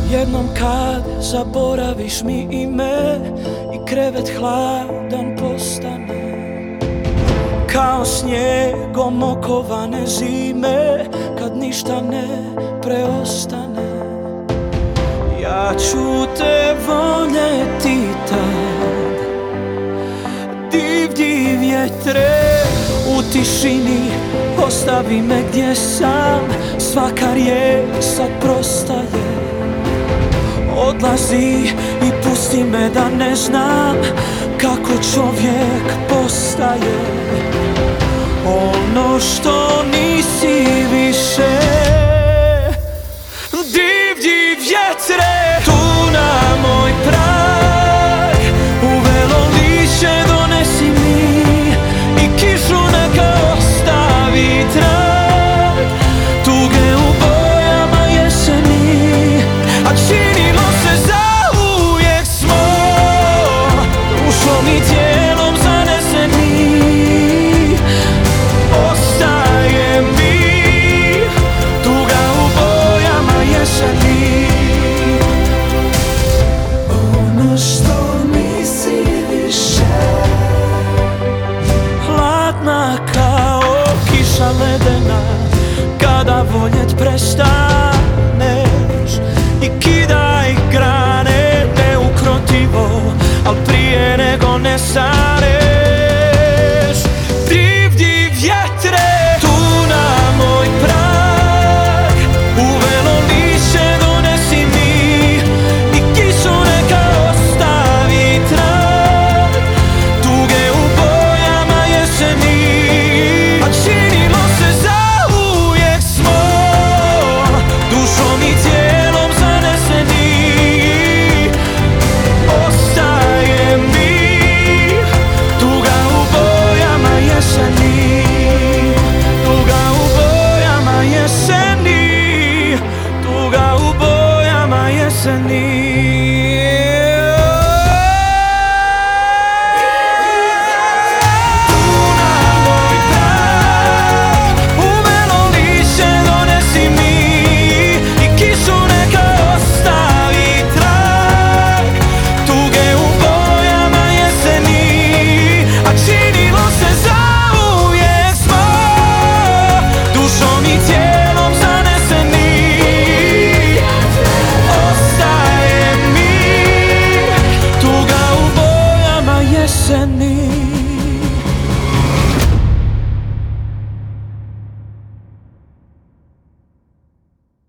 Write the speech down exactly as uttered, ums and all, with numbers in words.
Jednom kad zaboraviš mi ime i krevet hladan postane, kao snijegom okovane zime kad ništa ne preostane. Ja ću te voljeti tad, divlji vjetre u tišini, ostavi me gdje sam, svaka riječ sad prostaje. Odlazi i pusti me da ne znam kako čovjek postaje ono što nisi više. Divlji vjetre tu na moj prag, uvelo lišće donesi mi i kišu neka ostavi trag, tuge u bojama jeseni, a činilo se zauvijek smo dušom i tijelom zaneseni. Ostaje mi tuga u bojama jeseni. Ono što nisi više, hladna kao kiša ledena, kada voljet prestaneš i kidaj grane neukrotivo, al prije nego ne saneš. Divlji vjetre tu na moj prag, uvelo lišće donesi mi i kišu neka ostavi trag, tuge u bojama jeseni, a činilo se zauvijek smo dušom i tijelom zaneseni. Ostaje mi tuga u bojama jeseni, tuga u bojama jeseni, tuga u bojama jeseni.